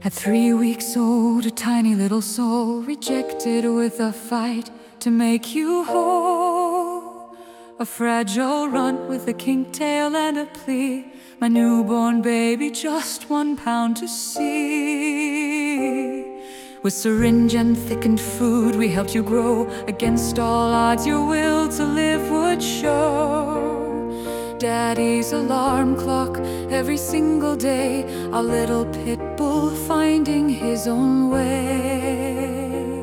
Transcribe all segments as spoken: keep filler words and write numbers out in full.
At three weeks old, a tiny little soul rejected with a fight to make you whole. A fragile runt with a kinked tail and a plea. My newborn baby, just one pound to see. With syringe and thickened food, we helped you grow. Against all odds, your will to live would show. Daddy's alarm clock every single day, our little pit bull finding his own way.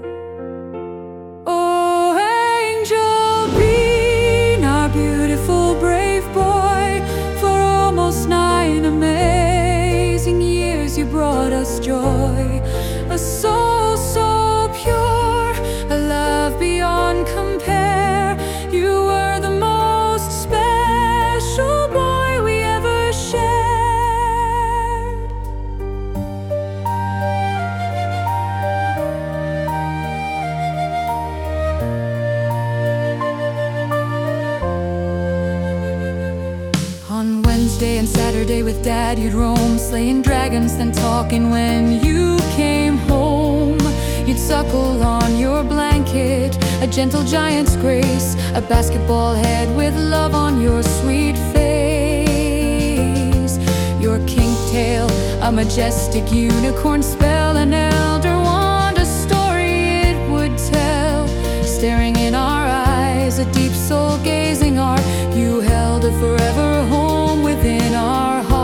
Oh, Angel Bean, our beautiful brave boy, for almost nine amazing years you brought us joy. A soul so pure, a love beyond compare. You were the most special boy we ever shared. On Wednesday and Saturday with Dad you'd roam, slaying dragons, then talking when you came home. You'd suckle on your blanket, a gentle giant's grace, a basketball head with love on your sweet face. Your kinked tail, a majestic unicorn spell, an elder wand, a story it would tell. Staring in our eyes, a deep soul gazing art, you held a forever home within our heart.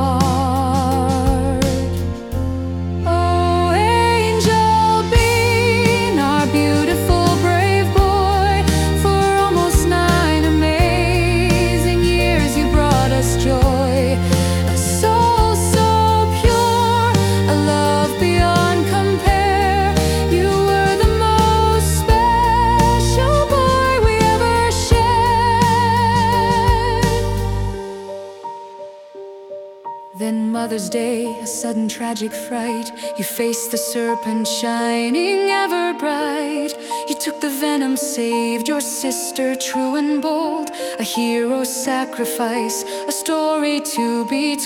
Then Mother's Day, a sudden tragic fright. You faced the serpent shining ever bright. You took the venom, saved your sister true and bold. A hero's sacrifice, a story to be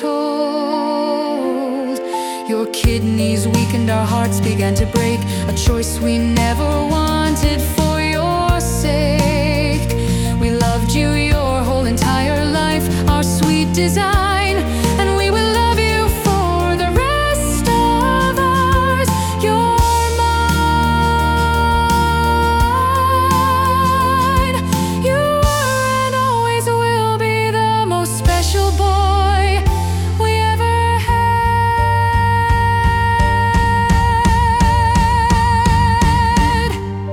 told. Your kidneys weakened, our hearts began to break. A choice we never wanted for your sake. We loved you your whole entire life, our sweet design. And we will love you for the rest of ours. You're mine. You were and always will be the most special boy we ever had.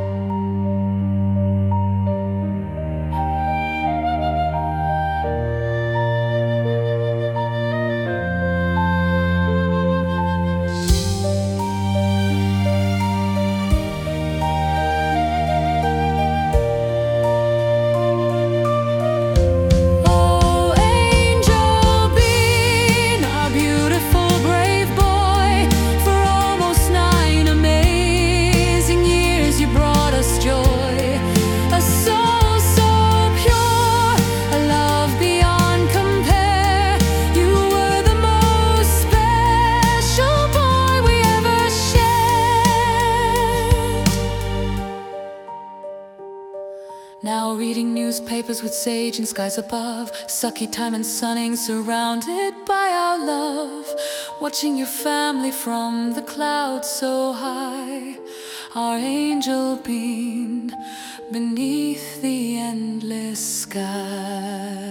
Now reading newspapers with sage and skies above, sucky time and sunning, surrounded by our love. Watching your family from the clouds so high, our angel beamed beneath the endless sky.